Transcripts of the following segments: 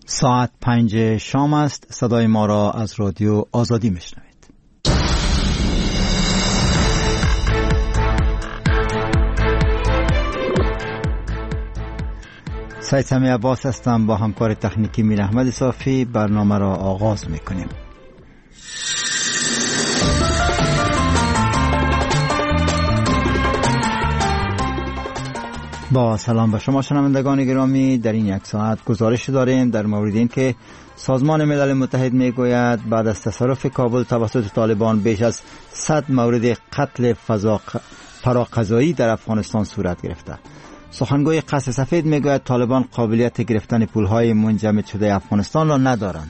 ساعت 5 شام است. صدای ما را از رادیو آزادی میشنوید. سید سمی عباس هستم. با همکار تکنیکی میر احمد صافی برنامه را آغاز میکنیم. با سلام به شما شنوندگان گرامی، در این یک ساعت گزارش داریم در مورد این که سازمان ملل متحد میگوید بعد از تصرف کابل توسط طالبان بیش از 100 مورد قتل فراقضایی در افغانستان صورت گرفته. سخنگوی قصر سفید میگوید طالبان قابلیت گرفتن پولهای منجمد شده افغانستان را ندارند.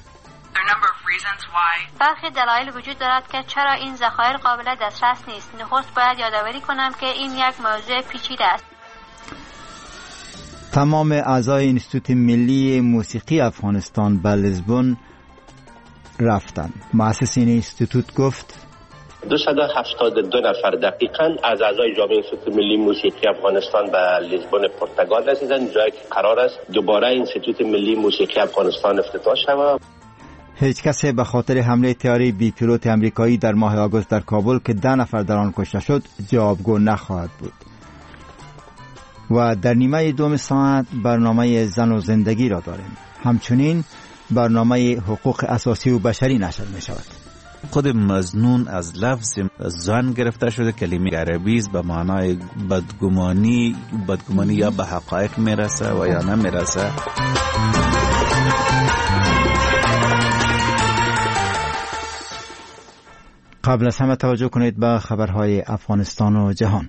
برخی دلایل وجود دارد که چرا این ذخایر قابل دسترس نیست. نخست باید یادآوری کنم که این یک موضوع پیچیده است. تمام اعضای انستیتوت ملی موسیقی افغانستان به لیزبون رفتند. مؤسس این انستیتوت گفت 272 نفر دقیقاً از اعضای جامعه انستیتوت ملی موسیقی افغانستان به لیزبون پرتغال رسیدند، جایی که قرار است دوباره انستیتوت ملی موسیقی افغانستان افتتاح شود. هیچ کسی به خاطر حمله طیاره بی پیلوت امریکایی در ماه آگوست در کابل که 10 نفر در آن کشته شد جوابگو نخواهد بود. و در نیمه دوم ساعت برنامه زن و زندگی را داریم. همچنین برنامه حقوق اساسی و بشری نشر می شود. خود مظنون از لفظ زن گرفته شده، کلمه عربی است به معنای بدگمانی یا به حقایق میرسه و یا نمیرسه. قبل از همه توجه کنید به خبرهای افغانستان و جهان.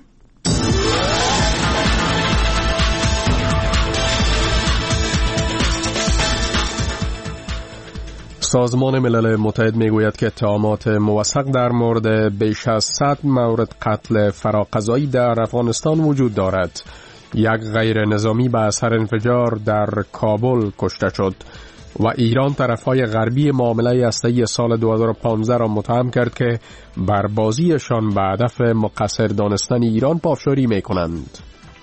سازمان ملل متحد میگوید که اتهامات موثق در مورد بیش از 100 مورد قتل فراقضایی در افغانستان وجود دارد. یک غیر نظامی به اثر انفجار در کابل کشته شد و ایران طرفهای غربی معامله هسته‌ای سال 2015 را متهم کرد که بر بازیشان به هدف مقصر دانستن ایران پافشاری میکنند.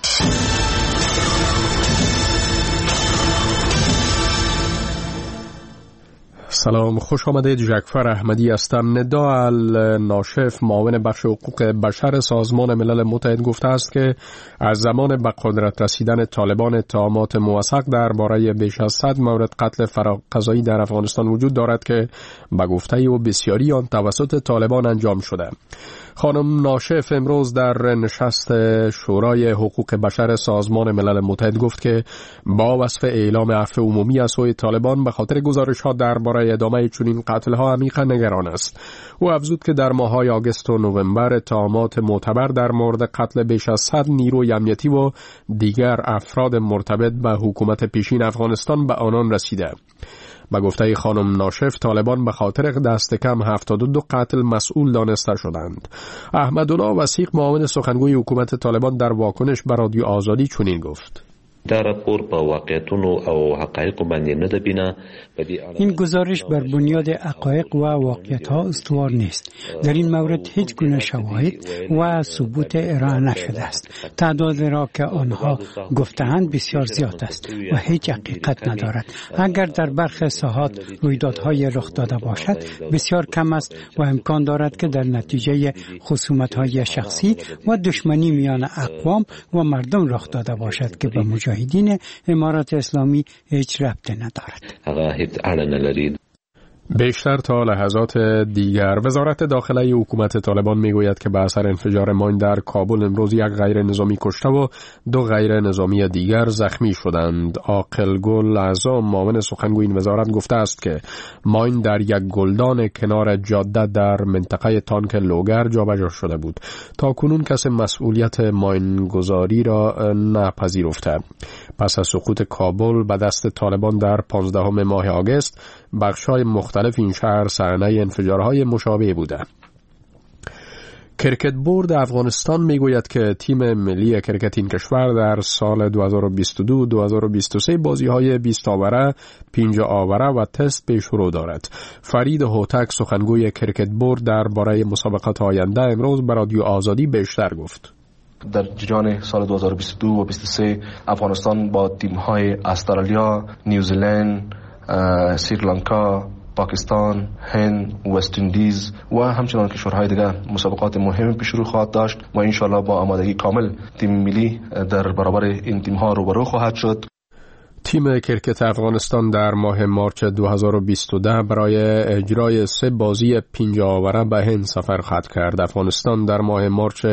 سلام، خوش آمدید. جعفر احمدی هستم. ندا الناشف، معاون بخش حقوق بشر سازمان ملل متحد گفته است که از زمان به قدرت رسیدن طالبان اتهامات موثق درباره بیش از 100 مورد قتل فراقضایی در افغانستان وجود دارد که به گفته او بسیاری آن توسط طالبان انجام شده. خانم ناشف امروز در نشست شورای حقوق بشر سازمان ملل متحد گفت که با وصف اعلام عفو عمومی از سوی طالبان به خاطر گزارش‌ها درباره ادامه چنین قتل‌ها عمیقاً نگران است. او افزود که در ماه‌های آگوست و نوامبر اتهامات معتبر در مورد قتل بیش از 100 نیروی امنیتی و دیگر افراد مرتبط به حکومت پیشین افغانستان به آنان رسیده. با گفته خانم ناشف طالبان به خاطر دست کم 72 قتل مسئول دانسته شدند. احمدالله وثیق، معاون سخنگوی حکومت طالبان، در واکنش به رادیو آزادی چنین گفت: دا راپور په واقعیتونو او حقایقو باندې نه ده بنا. این گزارش بر بنیاد حقایق و واقعیت‌ها استوار نیست. در این مورد هیچ گونه شواهد و ثبوت ارائه نشده است. تعداد را که آنها گفته‌اند بسیار زیاد است و هیچ حقیقت ندارد. اگر در برخی ساحات رویدادهای رخ داده باشد بسیار کم است و امکان دارد که در نتیجه خصومت‌های شخصی و دشمنی میان اقوام و مردم رخ داده باشد که به مجاهدین امارات اسلامی هیچ ربطی ندارد. بیشتر تا لحظات دیگر، وزارت داخله حکومت طالبان میگوید که به اثر انفجار ماین در کابل امروز یک غیر نظامی کشته و 2 غیر نظامی دیگر زخمی شدند. عاقل گل اعظم، معاون سخنگوی این وزارت، گفته است که ماین در یک گلدان کنار جاده در منطقه تانک لوگر جابجا شده بود. تا کنون کسی مسئولیت ماین گذاری را نپذیرفته. پس از سقوط کابل به دست طالبان در 15 ماه آگوست، بخش‌های مختلف این شهر صحنه انفجارهای مشابه بوده. کرکت بورد افغانستان میگوید که تیم ملی کرکت این کشور در سال 2022-2023 بازی‌های 20 آوره، 5 آوره و تست پیش رو دارد. فرید هوتک، سخنگوی کرکت بورد، درباره مسابقات آینده امروز به رادیو آزادی بیشتر گفت. در جریان سال 2022 و 2023 افغانستان با تیم‌های استرالیا، نیوزیلند، سریلانکا، پاکستان، هند، وست اندیز و همچنان کشورهای دیگر مسابقات مهم پیش رو خواهد داشت و انشالله با آمادگی کامل تیم ملی در برابر این تیم ها روبرو خواهد شد. تیم کرکت افغانستان در ماه مارچ 2022 برای اجرای 3 بازی 50 آوره به هند سفر خواهد کرد. افغانستان در ماه مارچ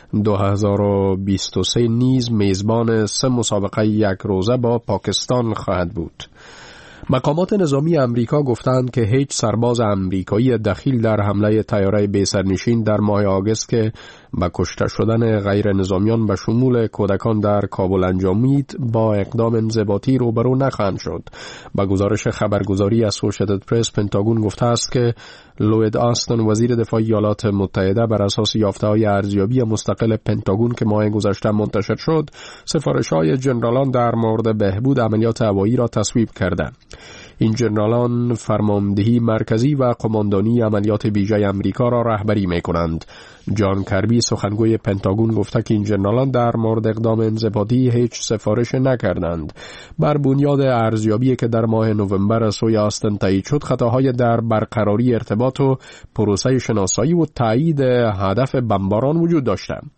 2023 نیز میزبان 3 مسابقه یک روزه با پاکستان خواهد بود. مقامات نظامی امریکا گفتند که هیچ سرباز امریکایی دخیل در حمله طیاره بی‌سرنشین در ماه آگوست که به کشته شدن غیر نظامیان به شمول کودکان در کابل انجامید با اقدام انضباطی روبرو نخواهند شد. با گزارش خبرگزاری اسوشییتد پرس، پنتاگون گفته است که لوید آستن وزیر دفاع ایالات متحده بر اساس یافته‌های ارزیابی مستقل پنتاگون که ماه گذشته منتشر شد، سفارش‌های جنرالان در مورد بهبود عملیات هوایی را تصویب کردند. این جنرالان فرماندهی مرکزی و قماندانی عملیات ویژه امریکا را رهبری می‌کنند. جان کربی سخنگوی پنتاگون گفته که این جنرالان در مورد اقدام انضباطی هیچ سفارش نکردند. بر بنیاد ارزیابی که در ماه نوامبر سوی آستن تایید شد، خطاهای در برقراری ارتباط و پروسه شناسایی و تایید هدف بمباران وجود داشتند.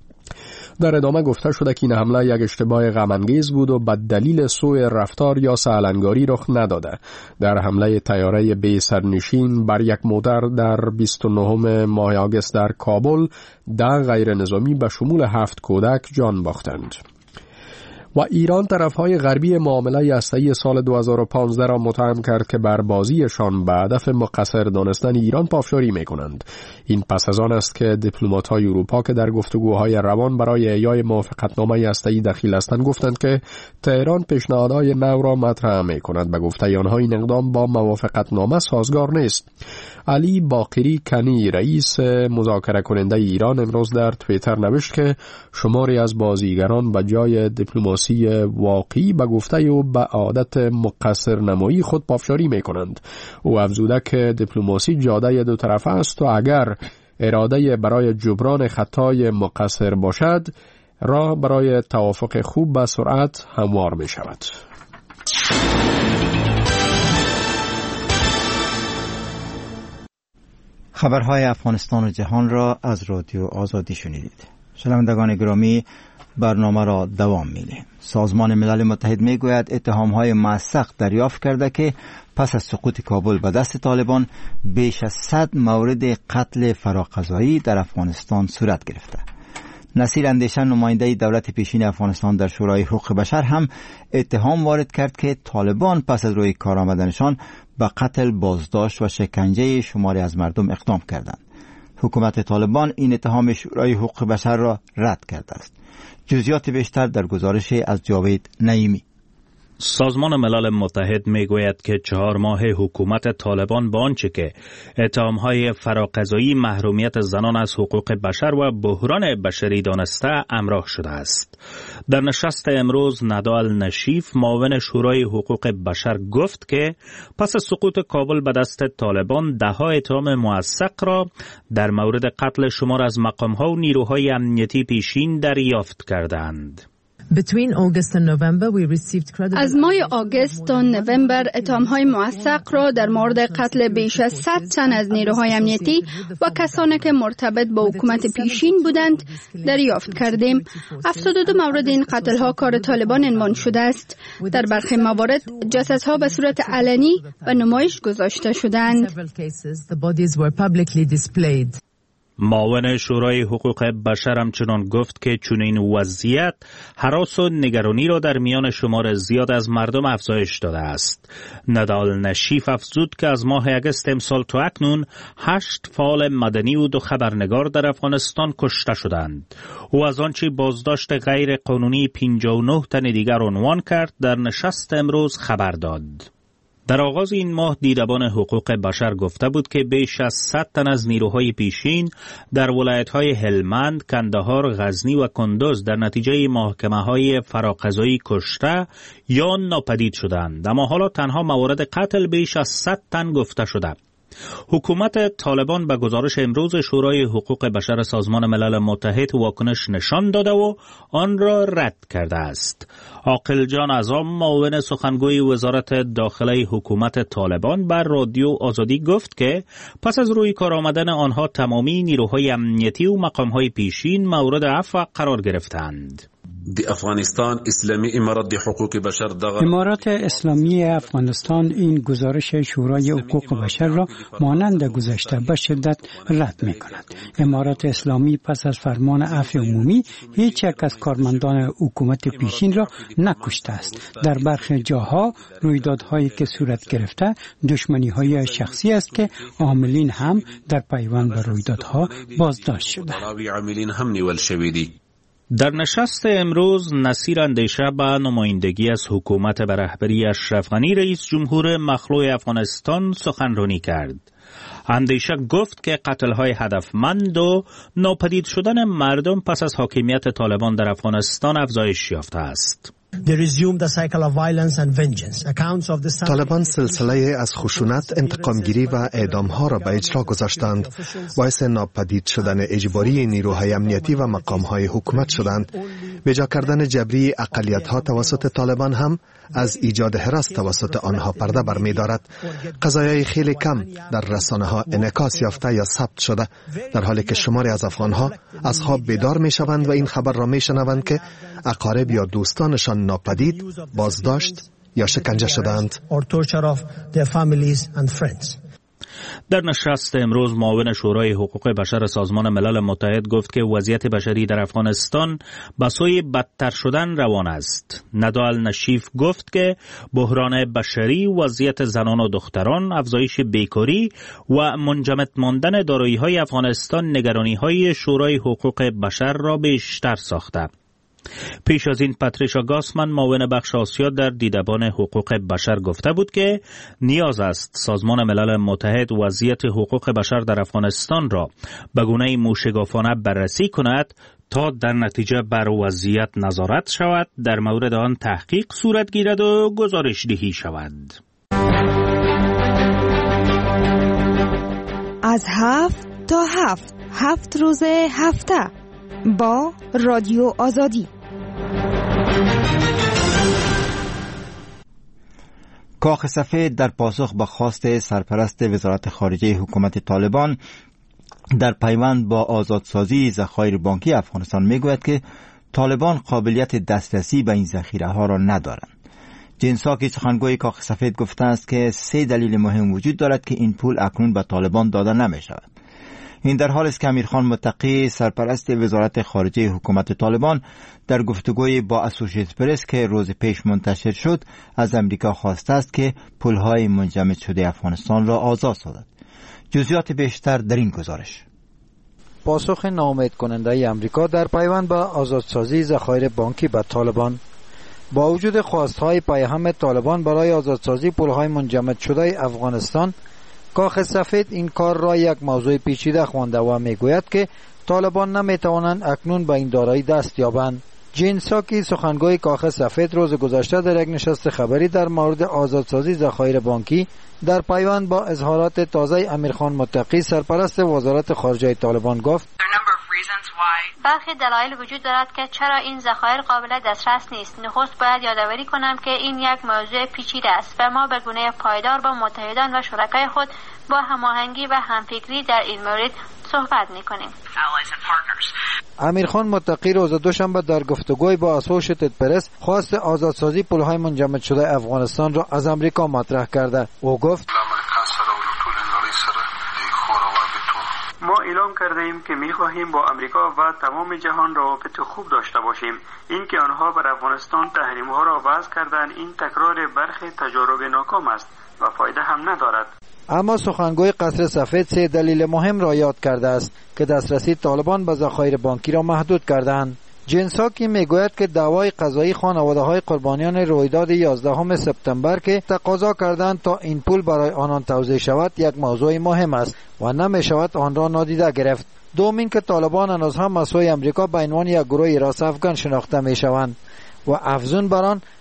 در ادامه گفته شده که این حمله یک اشتباه غم‌انگیز بود و به دلیل سوء رفتار یا سهل‌انگاری رخ نداده. در حمله طیاره بی سرنشین بر یک مادر در 29 ماه آگوست در کابل 10 غیر نظامی به شمول 7 کودک جان باختند. و ایران طرفهای غربی معامله هسته‌ای سال 2015 را متهم کرد که بر بازیشان به هدف مقصر دانستن ایران پافشاری می‌کنند. این پس از آن است که دیپلمات‌های اروپا که در گفتگوهای روان برای احیای موافقتنامه هسته‌ای دخیل هستند گفتند که تهران پیشنهادهای نو را مطرح می‌کند. به گفته آنها این اقدام با موافقتنامه سازگار نیست. علی باقری کنی رئیس مذاکره کننده ایران امروز در توییتر نوشت که شماری از بازیگران به جای دیپلماسی واقعی به گفته او به عادت مقصر نمایی خود پافشاری می کنند. او افزوده که دیپلماسی جاده دو طرفه است و اگر اراده برای جبران خطای مقصر باشد، راه برای توافق خوب به سرعت هموار می شود. خبرهای افغانستان و جهان را از رادیو آزادی شنیدید. شنوندگان گرامی، برنامه را دوام می‌دهیم. سازمان ملل متحد میگوید اتهام‌های موثق دریافت کرده که پس از سقوط کابل به دست طالبان بیش از 100 مورد قتل فراقضایی در افغانستان صورت گرفته. نصیر اندیشن، نماینده دولت پیشین افغانستان در شورای حقوق بشر، هم اتهام وارد کرد که طالبان پس از روی کار آمدنشان به قتل، بازداشت و شکنجه شماری از مردم اقدام کردند. حکومت طالبان این اتهام شورای حقوق بشر را رد کرده است. جزئیات بیشتر در گزارش از جاوید نعیمی. سازمان ملل متحد میگوید که 4 ماه حکومت طالبان با آنچه که اتهام‌های فراقضایی، محرومیت زنان از حقوق بشر و بحران بشری دانسته همراه شده است. در نشست امروز ندال نشیف، معاون شورای حقوق بشر، گفت که پس از سقوط کابل به دست طالبان 10 اتهام موثق را در مورد قتل شمار از مقام‌ها و نیروهای امنیتی پیشین دریافت کردند. از ماه آگوست تا نوامبر اتهام‌های موثق را در مورد قتل بیش از 100 تن از نیروهای امنیتی و کسانی که مرتبط با حکومت پیشین بودند دریافت کردیم. 72 مورد این قتل‌ها کار طالبان عنوان شده است. در برخی موارد جثث‌ها به صورت علنی و نمایش گذاشته شدند. معاون شورای حقوق بشر همچنان گفت که چنین وضعیت هراس و نگرانی را در میان شمار زیاد از مردم افزایش داده است. ندال نشیف افزود که از ماه آگوست امسال تا اکنون 8 فعال مدنی و 2 خبرنگار در افغانستان کشته شدند. او از آنچه بازداشت غیر قانونی 59 تن دیگر عنوان کرد در نشست امروز خبر داد. در آغاز این ماه دیدبان حقوق بشر گفته بود که بیش از 100 تن از نیروهای پیشین در ولایت‌های هلمند، کندهار، غزنی و کندوز در نتیجه محکمه‌های فراقضایی کشته یا ناپدید شدند. اما حالا تنها مورد قتل بیش از 100 تن گفته شده. حکومت طالبان به گزارش امروز شورای حقوق بشر سازمان ملل متحد واکنش نشان داده و آن را رد کرده است. عاقل جان اعظم معاون سخنگوی وزارت داخله حکومت طالبان بر رادیو آزادی گفت که پس از روی کار آمدن آنها تمامی نیروهای امنیتی و مقامهای پیشین مورد عفو قرار گرفتند. افغانستان اسلامی امارات اسلامی افغانستان این گزارش شورای حقوق بشر را مانند گذشته به شدت رد می کند. امارات اسلامی پس از فرمان عفو عمومی هیچ یک از کارمندان حکومت پیشین را نکشته است. در برخی جاها رویدادهایی که صورت گرفته دشمنی‌های شخصی است که عاملین هم در پیوند به رویدادها بازداشت شده. در نشست امروز نصیر اندیشه به نمایندگی از حکومت به رهبری اشرف غنی رئیس جمهور مخلوع افغانستان سخنرانی کرد. اندیشه گفت که قتل‌های هدفمند و ناپدید شدن مردم پس از حاکمیت طالبان در افغانستان افزایش یافته است. طالبان سلسله از خشونت، انتقامگیری و اعدامها را به اجرا گذاشتند. باعث ناپدید شدن اجباری نیروهای امنیتی و مقامهای حکومت شدند. بجا کردن جبری اقلیت‌ها توسط طالبان هم از ایجاد هراس توسط آنها پرده برمی‌دارد. قضایای خیلی کم در رسانه‌ها انعکاس یافته یا ثبت شده، در حالی که شماری از افغان‌ها از خواب بیدار می‌شوند و این خبر را می‌شنوند که اقارب یا دوستانشان ناپدید، بازداشت یا شکنجه شدند. در نشست امروز معاون شورای حقوق بشر سازمان ملل متحد گفت که وضعیت بشری در افغانستان به سوی بدتر شدن روان است. ندال نشیف گفت که بحران بشری، وضعیت زنان و دختران، افزایش بیکاری و منجمد ماندن دارایی‌های افغانستان نگرانی‌های شورای حقوق بشر را بیشتر ساخته. پیش از این پاتریشا گاسمن معاون بخش آسیا در دیدبان حقوق بشر گفته بود که نیاز است سازمان ملل متحد وضعیت حقوق بشر در افغانستان را به گونه موشگافانه بررسی کند تا در نتیجه بر وضعیت نظارت شود، در مورد آن تحقیق صورت گیرد و گزارش دهی شود. از 7 تا 7 روز هفته با رادیو آزادی. کاخ سفید در پاسخ به خواست سرپرست وزارت خارجه حکومت طالبان در پیوند با آزادسازی ذخایر بانکی افغانستان میگوید که طالبان قابلیت دسترسی به این ذخیره ها را ندارند. جین ساکی سخنگوی کاخ سفید گفته است که 3 دلیل مهم وجود دارد که این پول اکنون به طالبان داده نمی شود. این در حال است که امیرخان متقی سرپرست وزارت خارجه حکومت طالبان در گفتگوی با اسوسییتد پرس که روز پیش منتشر شد از امریکا خواسته است که پولهای منجمد شده افغانستان را آزاد سازد. جزئیات بیشتر در این گزارش. پاسخ ناامید کننده امریکا در پیوند با آزادسازی ذخایر بانکی به طالبان. با وجود خواستهای پیهم طالبان برای آزادسازی پولهای منجمد شده افغانستان، کاخ سفید این کار را یک موضوع پیچیده خوانده و میگوید که طالبان نمیتوانند اکنون به این دارایی دست یابند. جین ساکی سخنگوی کاخ سفید روز گذشته در یک نشست خبری در مورد آزادسازی ذخایر بانکی در پیوند با اظهارات تازه امیرخان متقی سرپرست وزارت خارجه طالبان گفت: برخی دلایل وجود دارد که چرا این ذخایر قابل دسترس نیست. نخست باید یادآوری کنم که این یک موضوع پیچیده است و ما به گونه پایدار با متحدان و شرکای خود با هماهنگی و همفکری در این مورد صحبت می‌کنیم. امیرخان متقی روز دوشنبه در گفتگوی با اسوسییتد پرس خواست آزادسازی پولهای منجمد شده افغانستان را از امریکا مطرح کرده. او گفت: ما اعلام کرده ایم که می‌خواهیم با امریکا و تمام جهان روابط خوب داشته باشیم. این که آنها بر افغانستان تحریم‌ها را وضع کردند، این تکرار برخی تجارب ناکام است و فایده هم ندارد. اما سخنگوی قصر سفید 3 دلیل مهم را یاد کرده است که دسترسی طالبان به ذخایر بانکی را محدود کردند. جین ساکی میگوید که دعوای قضایی خانواده‌های قربانیان رویداد 11 سپتامبر که تقاضا کردند تا این پول برای آنان توزیع شود یک موضوع مهم است و نمی‌شود آن را نادیده گرفت. دوم این که طالبان هنوز هم مسئول امریکا به عنوان یک گروه راست افغان شناخته می‌شوند و افزون بر آن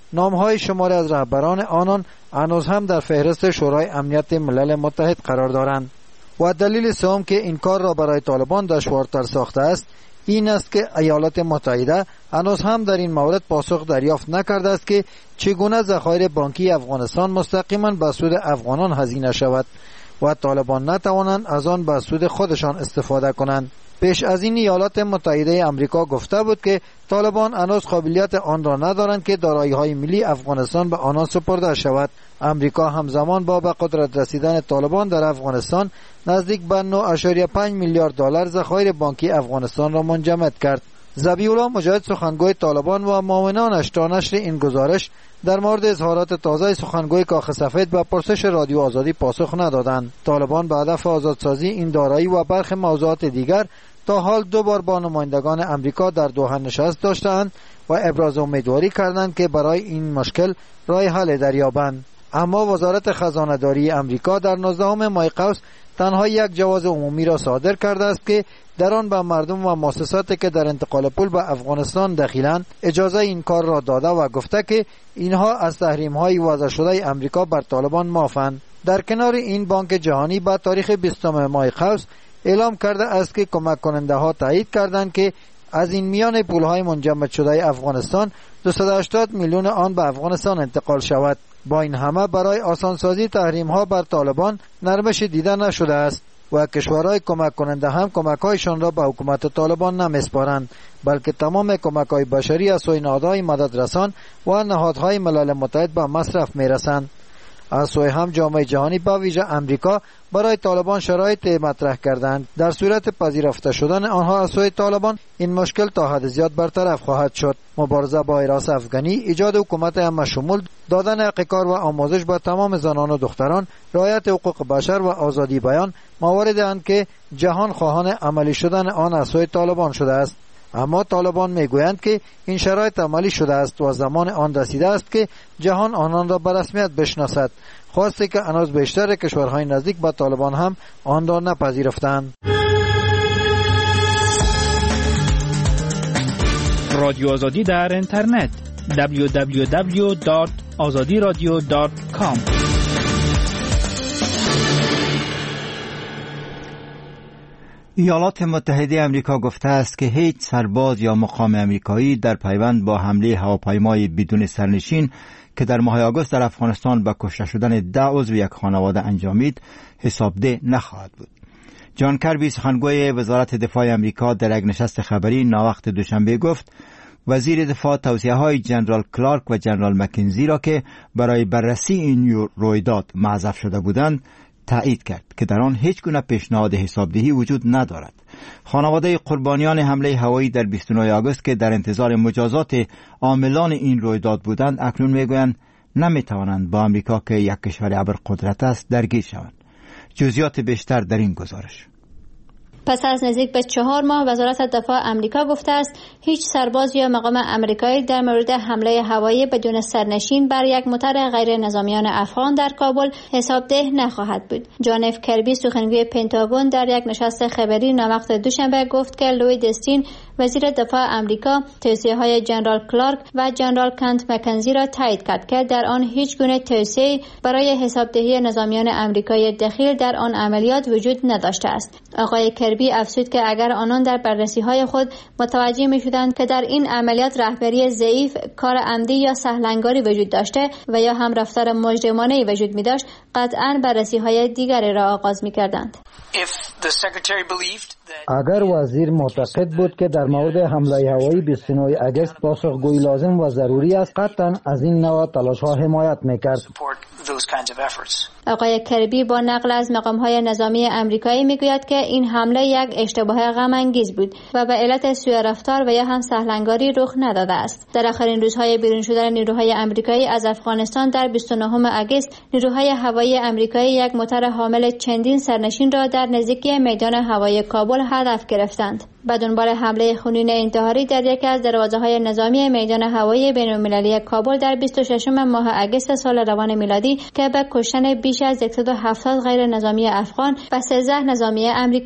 نامهای شماری از رهبران آنان هنوز هم در فهرست شورای امنیت ملل متحد قرار دارند. و دلیل سوم که این کار را برای طالبان دشوارتر ساخته است این است که ایالات متحده هنوز هم در این مورد پاسخ دریافت نکرده است که چگونه ذخایر بانکی افغانستان مستقیما به سود افغانان هزینه شود و طالبان نتوانند از آن به سود خودشان استفاده کنند. پیش از این ایالات متحده آمریکا گفته بود که طالبان هنوز قابلیت آن را ندارند که دارایی‌های ملی افغانستان به آنان سپرده شود. آمریکا همزمان با به قدرت رسیدن طالبان در افغانستان نزدیک به 9.5 میلیارد دلار ذخایر بانکی افغانستان را منجمد کرد. ذبیح الله مجاهد سخنگوی طالبان و معاونانش تا نشر این گزارش در مورد اظهارات تازه سخنگوی کاخ سفید به پرسش رادیو آزادی پاسخ ندادند. طالبان به هدف آزادسازی این دارایی و برخی موضوعات دیگر تا حال 2 بار با نمایندگان امریکا در دوحه نشست داشتند و ابراز امیدواری کردند که برای این مشکل راه حل دریابند. اما وزارت خزانه داری امریکا در 19 ماه قوس تنها یک جواز عمومی را صادر کرده است که در آن به مردم و مؤسساتی که در انتقال پول به افغانستان دخیلند اجازه این کار را داده و گفته که اینها از تحریم‌های وضع شده امریکا بر طالبان معافند. در کنار این بانک جهانی با تاریخ 20 ماه قوس اعلام کرده است که کمک کننده ها تایید کردند که از این میان پولهای منجمد شده افغانستان 280 میلیون آن به افغانستان انتقال شود. با این همه برای آسانسازی تحریم ها بر طالبان نرمش دیده نشده است و کشورهای کمک کننده هم کمک‌هایشان را به حکومت طالبان نمیسپارند، بلکه تمام کمک‌های بشری از سوی نهادهای مددرسان و نهادهای ملل متحد به مصرف میرسند. از سوی هم جامعه جهانی با ویژه امریکا برای طالبان شرایط مطرح کردند. در صورت پذیرفته شدن آنها از سوی طالبان این مشکل تا حد زیاد برطرف خواهد شد. مبارزه با حراس افغانی، ایجاد حکومت همه‌شمول، دادن حق کار و آموزش به تمام زنان و دختران، رعایت حقوق بشر و آزادی بیان مواردی اند که جهان خواهان عملی شدن آن از سوی طالبان شده است. اما طالبان میگویند که این شرایط عملی شده است و زمان آن رسیده است که جهان آنان را به رسمیت بشناسد، خواسته که هنوز بیشتر کشورهای نزدیک به طالبان هم آن را نپذیرفتند. رادیو آزادی در اینترنت www.azadiradio.com. ایالات متحده آمریکا گفته است که هیچ سرباز یا مقام آمریکایی در پیوند با حمله هواپیمای بدون سرنشین که در ماه آگوست در افغانستان به کشته شدن 10 عضو یک خانواده انجامید حسابده نخواهد بود. جان کربی سخنگوی وزارت دفاع آمریکا در یک نشست خبری ناوقت دوشنبه گفت وزیر دفاع توصیه‌های جنرال کلارک و جنرال مکنزی را که برای بررسی این رویداد معزف شده بودند تایید کرد که در آن هیچ گونه پیشنهاد حسابدهی وجود ندارد. خانواده قربانیان حمله هوایی در 29 آگوست که در انتظار مجازات عاملان این رویداد بودند اکنون میگویند نمیتوانند با آمریکا که یک کشور ابرقدرت است درگیر شوند. جزئیات بیشتر در این گزارش. پس از نزدیک به 4 ماه وزارت دفاع آمریکا گفته است هیچ سرباز یا مقام آمریکایی در مورد حمله هوایی بدون سرنشین بر یک موتر غیر نظامیان افغان در کابل حسابده نخواهد بود. جان اف کربی سخنگوی پنتاگون در یک نشست خبری ناوقت دوشنبه گفت که لوید استین وزیر دفاع آمریکا توصیه‌های جنرال کلارک و جنرال کنت مکنزی را تایید کرد که در آن هیچ گونه توصیه‌ای برای حسابدهی نظامیان آمریکایی دخیل در آن عملیات وجود نداشته است. آقای کربی افزود که اگر آنان در بررسی‌های خود متوجه می‌شدند که در این عملیات رهبری ضعیف، کار عمدی یا سهلنگاری وجود داشته و یا هم رفتار مجرمانه‌ای وجود می‌داشت، قطعاً بررسی‌های دیگری را آغاز می‌کردند. اگر وزیر معتقد بود که در مورد حمله هوایی 29 آگوست پاسخگویی لازم و ضروری است، قطعاً از این نوع تلاش‌ها حمایت می‌کرد. آقای کربی با نقل از مقام‌های نظامی آمریکایی میگوید که این حمله یک اشتباه غم‌انگیز بود و به علت سوء رفتار و یا هم سهلنگاری رخ نداده است. در آخرین روزهای بیرون شدن نیروهای آمریکایی از افغانستان در 29 آگوست، نیروهای هوایی آمریکایی یک موتر حامل چندین سرنشین را در نزدیکی میدان هوایی کابل هدف گرفتند. به دنبال حمله خونین انتحاری در یکی از دروازه‌های نظامی میدان هوایی بین‌المللی کابل در 26 ماه آگوست سال روان میلادی که به کشتن بیش از 170 غیر نظامی افغان و 13 نظامی آمریکایی انجامید.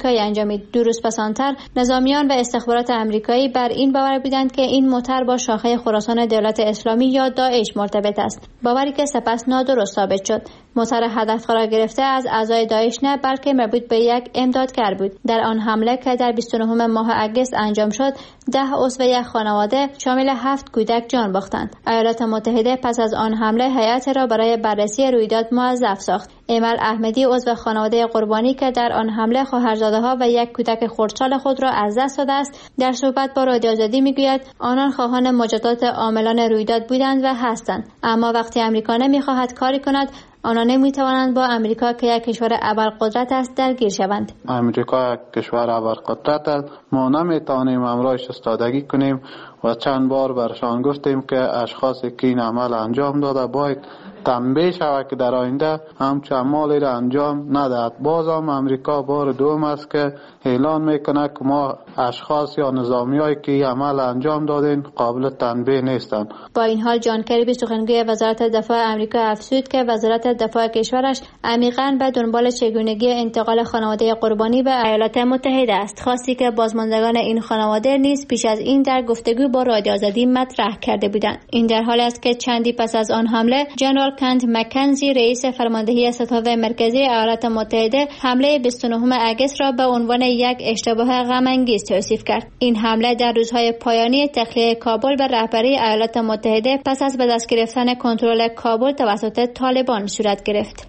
انجامید. 2 روز پسانتر نظامیان و استخبارات آمریکایی بر این باور بودند که این موتر با شاخه خراسان دولت اسلامی یا داعش مرتبط است، باوری که سپس نادرست ثابت شد. موتر هدف قرار گرفته از اعضای داعش نه بلکه مربوط به یک امدادگر بود. در آن حمله که در 29 ماه اگست انجام شد 10 عضو یک خانواده شامل 7 کودک جان باختند. ایالات متحده پس از آن حمله هیئت را برای بررسی رویداد موظف ساخت. ایمل احمدی عضو خانواده قربانی که در آن حمله خواهرزاده‌ها و یک کودک خردسال خود را از دست داده است در صحبت با رادیو آزادی میگوید آنان خواهان مجازات عاملان رویداد بودند و هستند، اما وقتی آمریکا نمیخواهد کاری کند آنها نمیتوانند با آمریکا که یک کشور ابرقدرت است درگیر شوند. آمریکا یک کشور ابرقدرت است، ما نمیتوانیم امرایش استادگی کنیم و چند بار برشان گفتیم که اشخاصی که این عمل انجام داده باید تنبیه شود که در آینده همچون عمالی را انجام ندهد. باز هم امریکا بار دوم است که اعلان میکنه که ما اشخاص یا نظامیایی که این عمل انجام دادن قابل تنبیه نیستند. با این حال جان کریبی سخنگوی وزارت دفاع آمریکا افزود که وزارت دفاع کشورش عمیقاً به دنبال چگونگی انتقال خانواده قربانی به ایالات متحده است، خاصی که بازماندگان این خانواده نیز پیش از این در گفتگو با رادیو آزادی مطرح کرده بودند. این در حالی است که چندی پس از آن حمله جنرال کانت مکنزی رئیس فرماندهی ستاد مرکزی ایالات متحده حمله 29 اگست را به عنوان یک اشتباه غم انگیز توصیف کرد. این حمله در روزهای پایانی تخلیه کابل به رهبری ایالات متحده پس از به دست گرفتن کنترل کابل توسط طالبان صورت گرفت.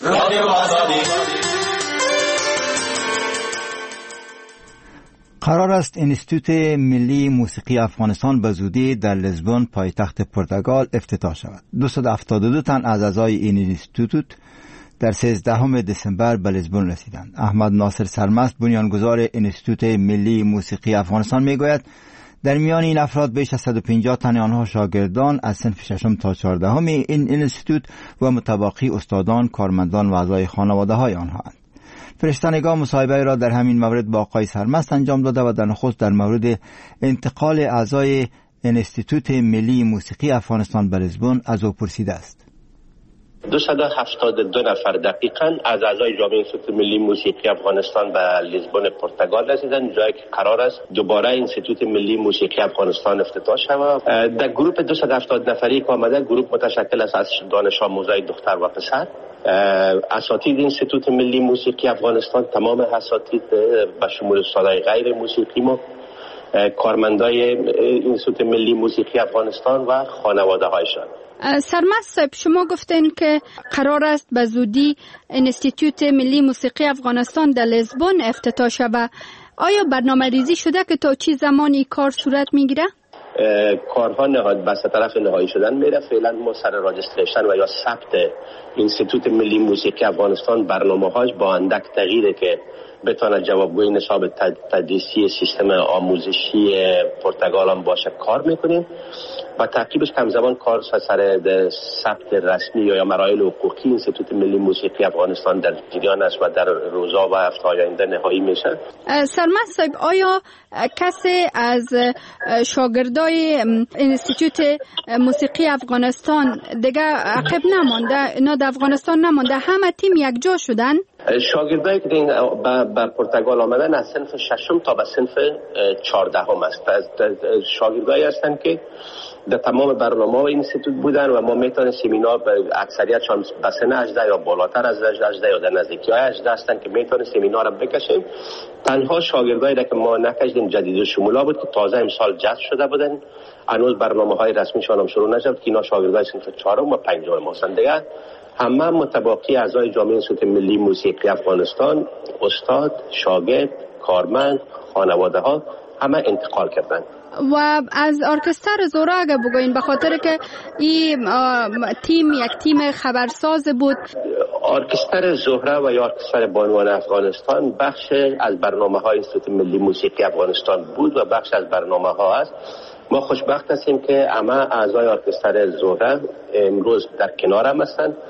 قرار است انستیتوت ملی موسیقی افغانستان به زودی در لیسبون پایتخت پرتغال افتتاح شود. 272 تن از اعضای این انستیتوت در 13 دسامبر به لیسبون رسیدند. احمد ناصر سرمست بنیانگذار انستیتوت ملی موسیقی افغانستان میگوید در میان این افراد بیش از 150 تن آنها شاگردان از صنف 6 تا 14 این انستیتوت و متباقی استادان، کارمندان و اعضای خانواده های آنهاند. فرشته‌نگاه مصاحبه را در همین مورد با آقای سرمست انجام داده و در نخست در مورد انتقال اعضای انستیتوت ملی موسیقی افغانستان به لیسبون از او پرسیده است. 272 نفر دقیقاً از اعضای جامعه انستیتوت ملی موسیقی افغانستان به لیسبون پرتغال رسیدند، جایی که قرار است دوباره انستیتوت ملی موسیقی افغانستان افتتاح شود. در گروه 270 نفری که آمده، گروه متشکل است از دانش آموزای دختر و پسر. اساتید انستیتوت ملی موسیقی افغانستان، تمام اساتید به شمول استادای غیر موسیقی ما، کارمندای انستیتوت ملی موسیقی افغانستان و خانواده هایشان. سرمست صاحب، شما گفتین که قرار است به زودی انستیتوت ملی موسیقی افغانستان در لیسبون افتتاح شود. آیا برنامه ریزی شده که تا چه زمانی کار صورت میگیره؟ کارها نهاد بس طرف نهایی شدن میره. فعلا ما سر راجستریشن و یا ثبت انستیتوت ملی موسیقی افغانستان برنامه‌هاش با اندک تغییره که بتونه جوابگوی نصاب تدریسی سیستم آموزشی پرتغال هم باشه کار میکنیم و تعقیبش همزمان کار سر ثبت رسمی یا مراحل حقوقی انستیتوت ملی موسیقی افغانستان در جریان است و در روزا و هفته‌های آینده نهایی میشه. سرمست صاحب، آیا کسی از شاگردای انستیتوت موسیقی افغانستان دیگه عقب نمانده، اینا در افغانستان نمانده، همه تیم یک جا شدن؟ شاگردایی که به پرتغال آمدن از صنف 6 تا به صنف 14 است. شاگردایی هستند که در تمام برنامه های انستیتوت بودن و ما میتونیم سمینار به اکثریتشان به سن 18 یا بالاتر از 18 یا در نزدیکی های 18 هستند که میتونیم سمینار هم بکشیم. تنها شاگردایی که ما نکشیدیم جدید و شمولا بود که تازه امسال جذب شده بودن، هنوز برنامه های رسمیشان هم شروع نشد که اینا شاگردای صنف 4 و 5 ما هستند. دیگه همه متباقی اعضای جامعه انستیتوت ملی موسیقی افغانستان، استاد، شاگرد، کارمند، خانواده ها همه انتقال کردند. و از ارکستر زهره اگه بگوین، به خاطر که این تیم یک تیم خبرساز بود. ارکستر زهره و یا ارکستر بانوان افغانستان بخش از برنامه های انستیتوت ملی موسیقی افغانستان بود و بخش از برنامه ها است. ما خوشبخت هستیم که همه اعضای ارکستر زهره امروز در کنار هم هستند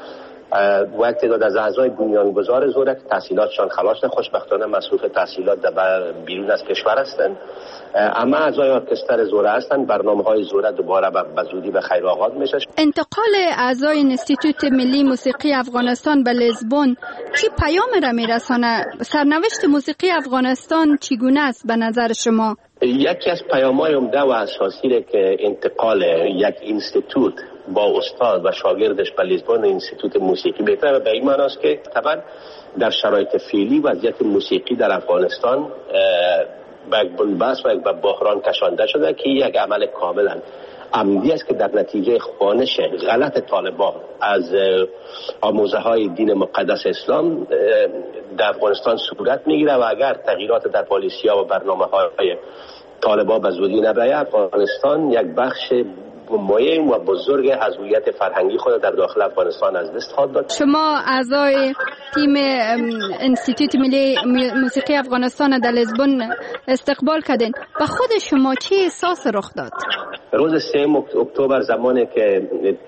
و یک تعداد از اعضای بنیانگذار زوره که تحصیلاتشان خلاص، خوشبختانه مصروف تحصیلات در بیرون از کشور هستند. اما اعضای ارکستر زوره هستند. برنامه‌های زوره دوباره به زودی به خیر آغاز میشه. انتقال اعضای انستیتوت ملی موسیقی افغانستان به لیزبون چی پیام را میرسانه؟ سرنوشت موسیقی افغانستان چگونه است به نظر شما؟ یکی از پیام‌های عمده و اساسی که انتقال یک اینستیتوت با استاد و شاگردش به لیزبون اینستیتوت موسیقی بهتره به این معنی است که طبعا در شرایط فعلی وضعیت موسیقی در افغانستان به یک بنبست و یک بحران کشانده شده که یک عمل کاملا عمدی است که در نتیجه خوانش غلط طالبان از آموزه های دین مقدس اسلام در افغانستان صورت میگیره و اگر تغییرات در پالیسی‌ها و برنامه‌های طالبان به زودی نبیاید، افغانستان یک بخش مهم و بزرگ از هویت فرهنگی خود در داخل افغانستان از دست خواهد داد. شما اعضای تیم انستیتوت ملی موسیقی افغانستان در لیزبون استقبال کردین. به خود شما چه احساس رخ داد؟ روز 3 اکتبر زمانی که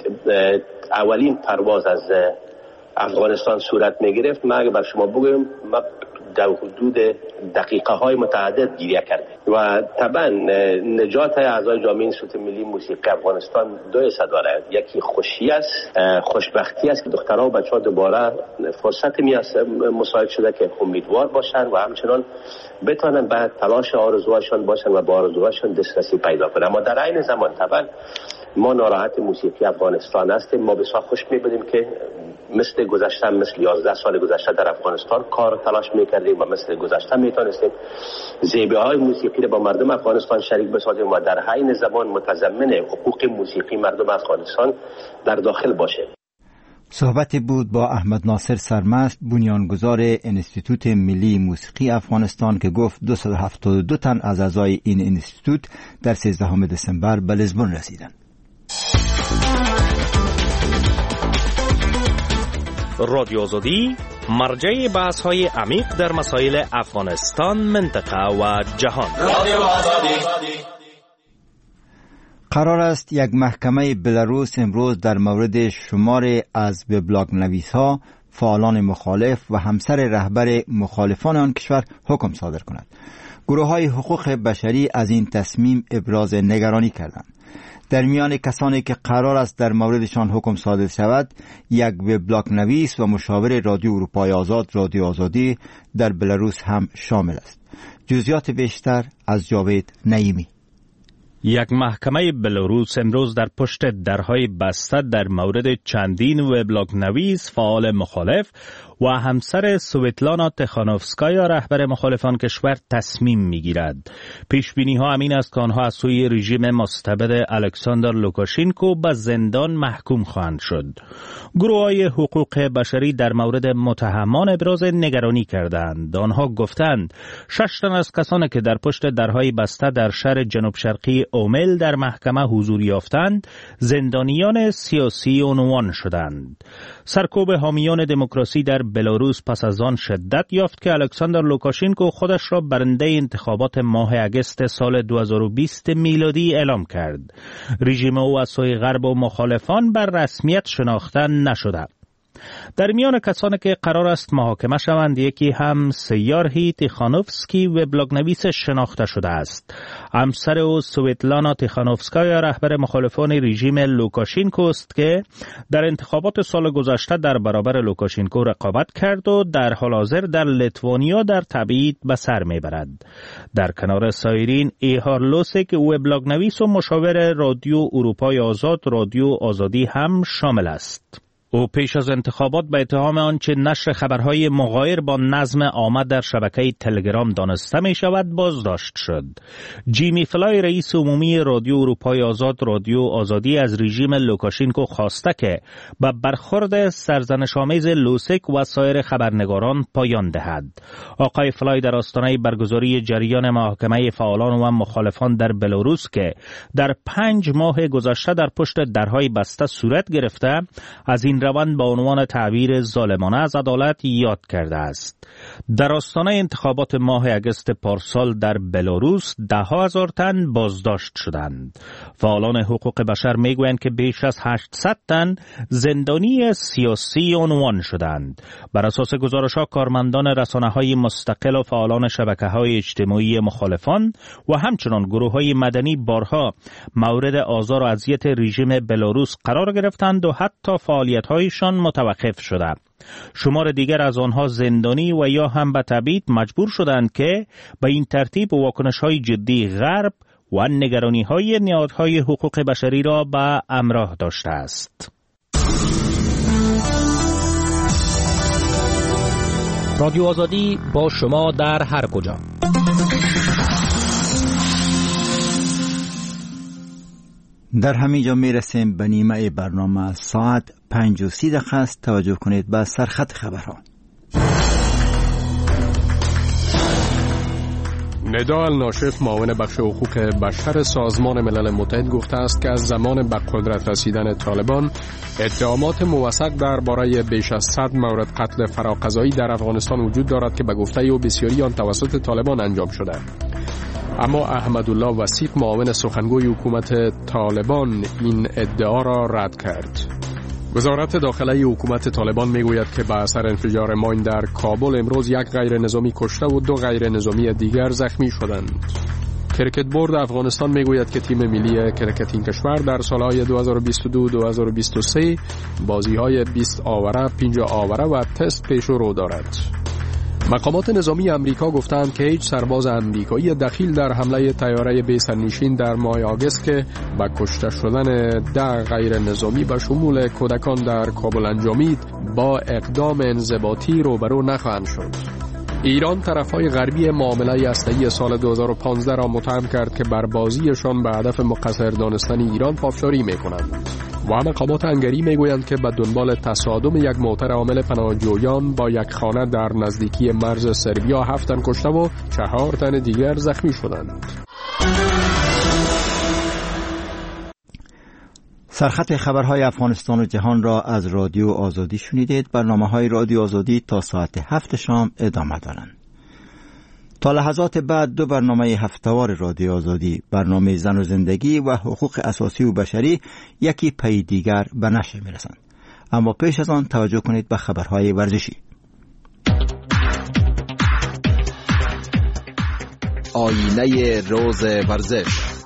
اولین پرواز از افغانستان صورت می گرفت، من اگه بر شما بگویم ما در حدود دقیقه های متعدد گریه کردیم و طبعا نجات اعضای جامعه انستیتوت ملی موسیقی افغانستان دو حصه داره. یکی خوشی است، خوشبختی است که دخترها و بچه‌ها دوباره فرصت مساعد شده که امیدوار باشن و همچنان بتونن به تلاش آرزوهاشون باشن و با آرزوهاشون دسترسی پیدا کنن. اما در عین زمان طبعا ما ناراحت موسیقی افغانستان هستیم. ما بسیار خوش می‌بینیم که مثل گذشته، مثل 11 سال گذشته در افغانستان کار تلاش می‌کردیم و مثل گذشته می‌تونستیم زیبایی موسیقی رو با مردم افغانستان شریک بسازیم و در عین زمان متضمن حقوق موسیقی مردم افغانستان در داخل باشه. صحبتی بود با احمد ناصر سرمست، بنیانگذار انستیتوت ملی موسیقی افغانستان که گفت 272 تن از اعضای این انستیتوت در 13 دسامبر به لیزبون رسیدند. رادیو آزادی مرجع بحث‌های عمیق در مسائل افغانستان، منطقه و جهان. رادیو آزادی. قرار است یک محکمه بلاروس امروز در مورد شماری از وبلاگ نویس‌ها، فعالان مخالف و همسر رهبر مخالفان آن کشور حکم صادر کند. گروه‌های حقوق بشری از این تصمیم ابراز نگرانی کردند. در میان کسانی که قرار است در موردشان حکم صادر شود، یک وبلاگ نویس و مشاور رادیو اروپای آزاد، رادیو آزادی در بلاروس هم شامل است. جزئیات بیشتر از جاوید نعیمی. یک محکمه بلاروس امروز در پشت درهای بسته در مورد چندین وبلاگ نویس، فعال مخالف و همسر سویتلانا تخانوفسکایا رهبر مخالفان کشور تصمیم میگیرد. پیش بینی ها همین است که آنها از سوی رژیم مستبد الکساندر لوکاشینکو به زندان محکوم خواهند شد. گروه‌های حقوق بشری در مورد متهمان ابراز نگرانی کردند. آنها گفتند 6 تن از کسانی که در پشت درهای بسته در شهر جنوب شرقی اومل در محکمه حضور یافتند زندانیان سیاسی عنوان شدند. سرکوب حامیان دموکراسی در بلاروس پس از آن شدت یافت که الکساندر لوکاشینکو خودش را برنده انتخابات ماه اگست سال 2020 میلادی اعلام کرد. رژیم او از سوی غرب و مخالفان بر رسمیت شناخته نشده. در میان کسانی که قرار است محاکمه شوند یکی هم سیارهی تیخانوفسکی وبلاگ نویس شناخته شده است. همسر او سویتلانا تیخانوفسکایا رهبر مخالفان رژیم لوکاشینکو است که در انتخابات سال گذشته در برابر لوکاشینکو رقابت کرد و در حال حاضر در لیتوانیا در تبعید به سر میبرد. در کنار سایرین ایهار لوسک وبلاگ نویس و مشاور رادیو اروپای آزاد، رادیو آزادی هم شامل است. او پیش از انتخابات به اتهام آنچه نشر خبرهای مغایر با نظم آمد در شبکه تلگرام دانسته می شود بازداشت شد. جیمی فلای رئیس عمومی رادیو اروپای آزاد، رادیو آزادی از رژیم لوکاشینکو خواسته که به برخورد سرزنش‌آمیز لوسک و سایر خبرنگاران پایان دهد. آقای فلای در آستانه برگزاری جریان محاکمه فعالان و مخالفان در بلاروس که در 5 ماه گذشته در پشت درهای بسته صورت گرفته، از این روند با عنوان تعبیر ظالمانه از عدالت یاد کرده است. در آستانه انتخابات ماه اگست پارسال در بلاروس 10,000 تن بازداشت شدند. فعالان حقوق بشر میگویند که بیش از 800 تن زندانی سیاسی عنوان شدند. بر اساس گزارش‌ها کارمندان رسانه‌های مستقل و فعالان شبکه‌های اجتماعی مخالفان و همچنان گروه‌های مدنی بارها مورد آزار و اذیت رژیم بلاروس قرار گرفتند و حتی فعالیت‌هایشان متوقف شده. شمار دیگر از آنها زندانی و یا هم به تبعید مجبور شدند که به این ترتیب واکنش‌های جدی غرب و نگرانی‌های نهادهای حقوق بشری را به همراه داشته است. رادیو آزادی با شما در هر کجا. در همینجا میرسیم به نیمه برنامه. ساعت 5:30 است. توجه کنید به سرخط خبرها. ندا الناشف معاون بخش حقوق بشر سازمان ملل متحد گفته است که از زمان به قدرت رسیدن طالبان اتهامات موثق درباره بیش از 100 مورد قتل فراقضایی در افغانستان وجود دارد که به گفته او بسیاری آن توسط طالبان انجام شده. اما احمدالله وسیق معاون سخنگوی حکومت طالبان این ادعا را رد کرد. وزارت داخلی حکومت طالبان میگوید که به اثر انفجار ماین در کابل امروز یک غیر نظامی کشته و 2 غیر نظامی دیگر زخمی شدند. کرکت بورد افغانستان میگوید که تیم ملی کرکت این کشور در سالهای 2022-2023 بازی‌های 20 آوره، 50 آوره و تست پیش رو دارد. مقامات نظامی امریکا گفتند که هیچ سرباز امریکایی دخیل در حمله طیاره بی سرنشین در ماه آگوست که با کشته شدن 10 غیر نظامی به شمول کودکان در کابل انجامید با اقدام انضباطی روبرو نخواهند شد. ایران طرفهای غربی معامله هسته‌ای سال 2015 را متهم کرد که بر بازیشان به هدف مقصر دانستن ایران پافشاری می‌کنند. و مقامات هنگری میگویند که به دنبال تصادم یک موتر حامل پناهجویان با یک خانه در نزدیکی مرز سربیا 7 تن کشته و 4 تن دیگر زخمی شدند. سرخط خبرهای افغانستان و جهان را از رادیو آزادی شنیدید. برنامه‌های رادیو آزادی تا ساعت 7 شام ادامه دارند. تا لحظات بعد 2 برنامه هفته‌وار رادیو آزادی، برنامه زن و زندگی و حقوق اساسی و بشری، یکی پی دیگر به نشر می‌رسند. اما پیش از آن توجه کنید به خبرهای ورزشی. آینه روز ورزش.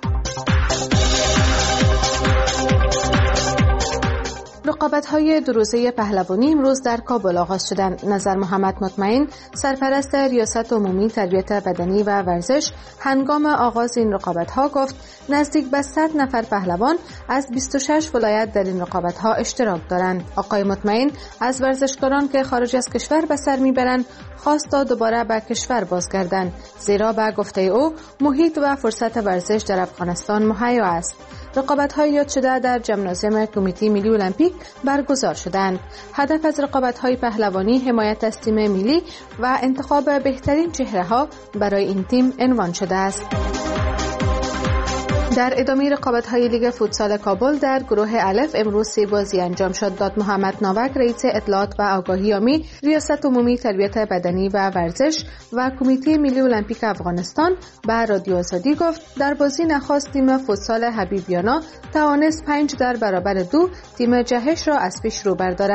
رقابت‌های 2 روزه پهلوانی امروز در کابل آغاز شدند. نظر محمد مطمئن، سرپرست ریاست عمومی تربیت بدنی و ورزش، هنگام آغاز این رقابت‌ها گفت نزدیک به 100 نفر پهلوان از 26 ولایت در این رقابت‌ها اشتراک دارند. آقای مطمئن از ورزشکاران که خارج از کشور به سر میبرند خواست تا دوباره به کشور بازگردند، زیرا به گفته او محیط و فرصت ورزش در افغانستان مهیا است. رقابت‌های یاد شده در جمنازیوم کمیته ملی المپیک برگزار شدند. هدف از رقابت‌های پهلوانی حمایت از تیم ملی و انتخاب بهترین چهره‌ها برای این تیم عنوان شده است. در ادامه رقابت‌های لیگ فوتسال کابل در گروه الف امروز 3 بازی انجام شد. داد محمد ناوک رئیس اطلاعات و آگاهی عامی ریاست عمومی تربیت بدنی و ورزش و کمیته ملی المپیک افغانستان به رادیو آزادی گفت در بازی نخست تیم فوتسال حبیبیانا توانست 5 در برابر 2 تیم جهش را از پیش رو بردارد.